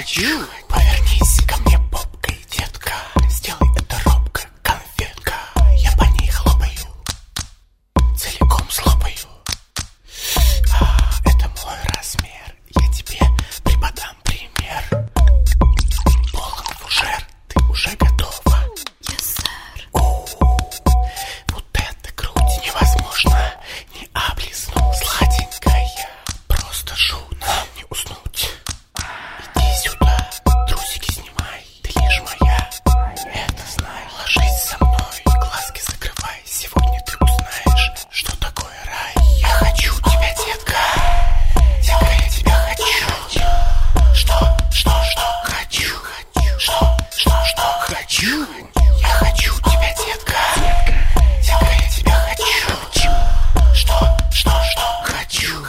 хочу. Повернись ко мне попкой, детка, сделай это робко, конфетка. Я по ней хлопаю, целиком слопаю. Это мой размер, я тебе преподам пример. Полон фужер, ты уже готова? Yes, sir. Вот эта грудь невозможно не облизнуть. Сладенькая, просто жуть, не уснуть. Иди сюда, трусики снимай, ты лишь моя, это знай. Ложись со мной, глазки закрывай, сегодня ты узнаешь, что такое рай. Я хочу тебя, детка, детка, я тебя хочу. Что хочу, хочу. Я хочу тебя, детка, детка, я тебя хочу. Что хочу,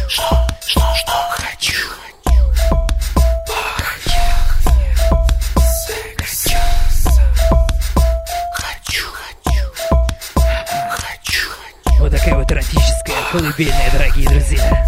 хочу. Хочу. Вот такая вот эротическая колыбельная, дорогие друзья.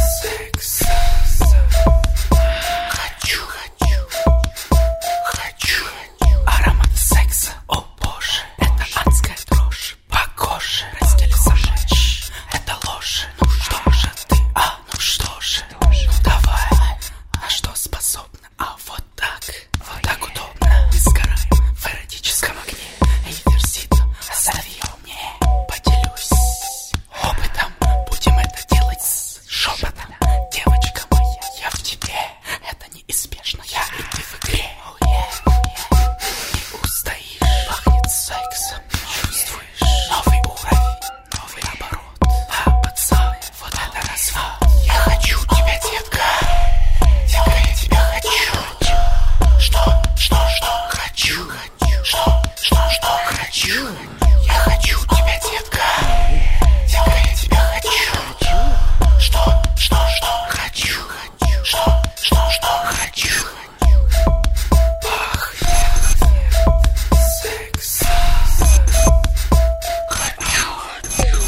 Хочу. Аромат секса, о боже, это адская дрожь по коже. Раздели со мной, это ложь. Ну что же ты, ну что же, ну давай, на что способна? А вот так удобно. Не сгораем в эротическом огне. Эй, Версита, оставь ее мне. Поделюсь опытом, будем это делать с шепотом. Девочка моя, я в тебе, это неизбежно, я и ты в игре. Не устоишь, пахнет сексом, чувствуешь новый уровень, новый оборот. Пацаны, вот это развод. Я хочу тебя, детка, детка, я тебя хочу. Что хочу, хочу. Я хочу тебя, детка, детка, я тебя хочу. Что хочу, хочу.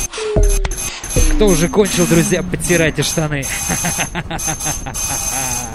Кто уже кончил, друзья, подтирайте штаны.